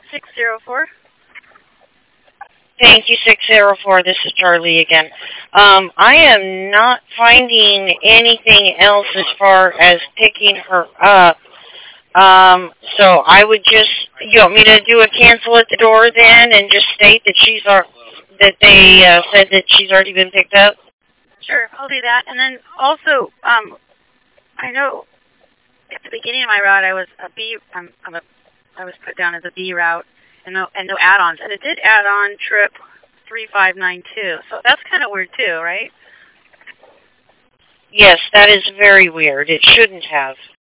604. Thank you, 604. This is Charlie again. I am not finding anything else as far as picking her up. So I would just, you want me to do a cancel at the door then and just state that that they said that she's already been picked up? Sure, I'll do that. And then also, I know at the beginning of my route I was a B. I was put down as a B route and no add-ons, and it did add on trip 3592. So that's kind of weird too, right? Yes, that is very weird. It shouldn't have.